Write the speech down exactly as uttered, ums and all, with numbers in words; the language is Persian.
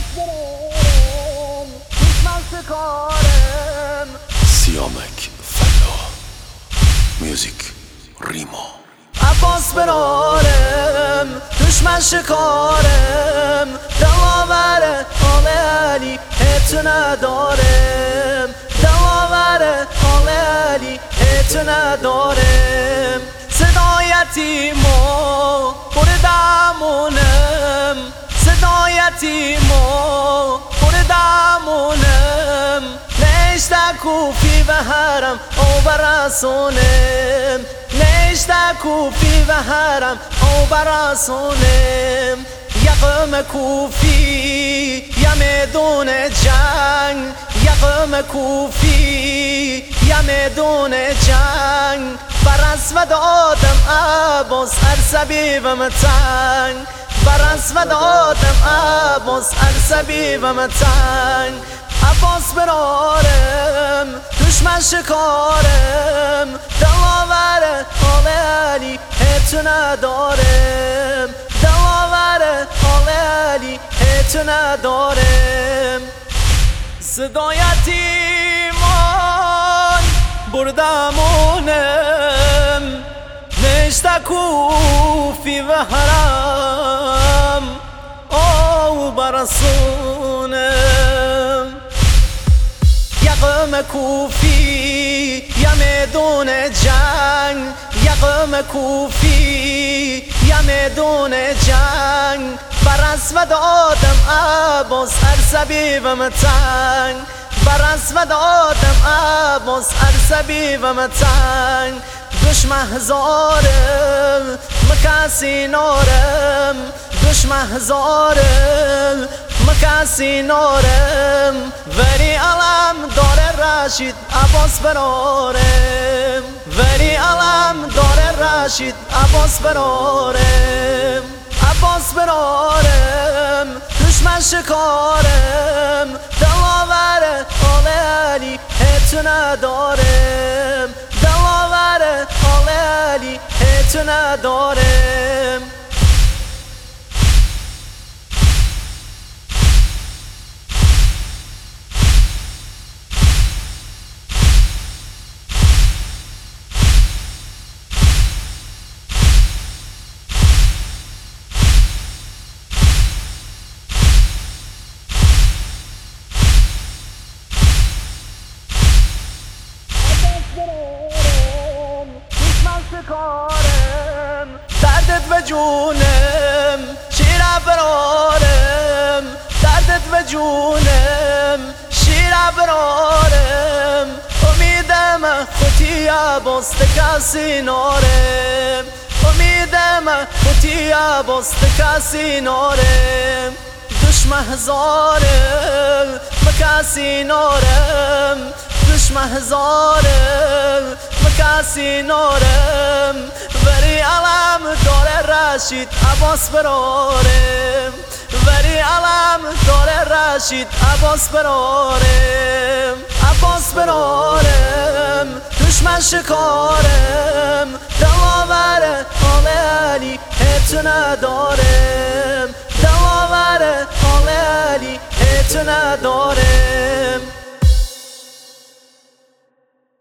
سیامک فلا میوزیک ریما عباس برارم دشمن شکارم دلاور آل علی هیچ ندارم دلاور آل علی هیچ ندارم صدایتیمو بردمونم صدایتیمو بردمونم نشته کوفی و حرم او برسونم نشته کوفی و حرم او برسونم یقم کوفی یا میدون جنگ یقم کوفی یا میدون جنگ برس و دادم عباس عرصبی و متنگ برس و دادم عباس عرصبی و متنگ عباس برارم دشمن شکارم دلاور آل علی هیچ ندارم دلاور آل علی هیچ ندارم صدایتیمان بردمونم نشته کوفی و حرم او برسونم یقم کوفی یا میدون جنگ یقم کوفی یا میدون جنگ برس و دادم عباس عرصبی و متنگ برس و دادم عباس عرصبی و متنگ دشمن هزارم مکسی نارم دشمن هزارم مکسی نارم وری علم داره رشید عباس برارم وری علم داره رشید عباس برارم عباس برارم دشمن شکارم دلاور آل علی هیچ ندارم دلاور آل علی هیچ ندارم دردت و جونم شیر برارم دردت و جونم شیر برارم امیدم خودی عباس کسی نارم امیدم خودی عباس کسی نارم دشمن هزارم مکسی نارم دشمن هزارم مکسی نارم وری علم داره رشید عباس برارم وری علم داره رشید عباس برارم عباس برارم دشمن شکارم دلاور آل علی هیچ ندارم دلاور آل علی هیچ ندارم